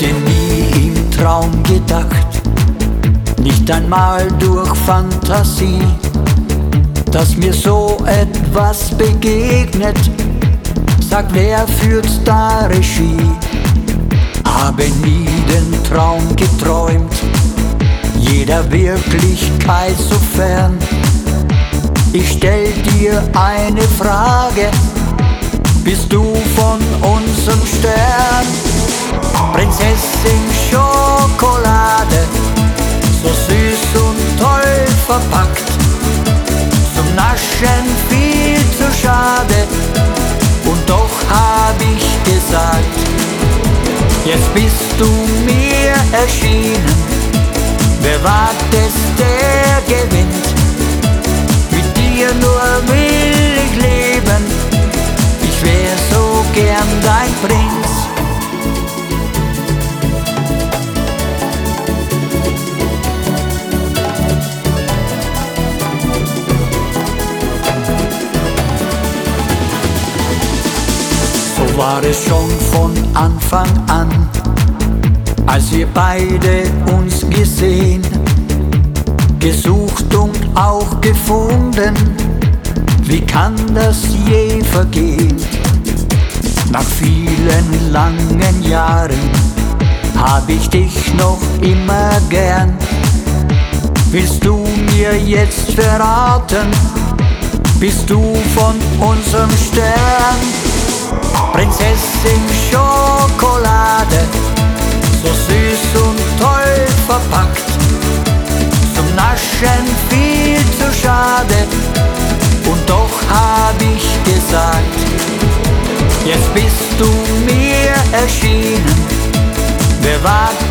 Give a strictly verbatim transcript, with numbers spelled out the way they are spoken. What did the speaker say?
Hatte nie im Traum gedacht, nicht einmal durch Fantasie, dass mir so etwas begegnet. Sag, wer führt da Regie? Habe nie den Traum geträumt, jeder Wirklichkeit so fern. Ich stell dir eine Frage, bist du von unserem Stern? Prinzessin Schokolade, so süß und toll verpackt, zum Naschen viel zu schade. Und doch hab ich gesagt, jetzt bist du mir erschienen. Wer wagt es, der gewinnt. Mit dir nur will ich leben, ich wär so gern dein Prinz. So war es schon von Anfang an, als wir beide uns gesehen, gesucht und auch gefunden. Wie kann das je vergehen? Nach vielen langen Jahren hab ich dich noch immer gern. Willst du mir jetzt verraten, bist du von unserem Stern? Prinzessin Schokolade, so süß und toll verpackt, zum Naschen viel zu schade. Und doch hab ich gesagt, jetzt bist du mir erschienen. Wer wagt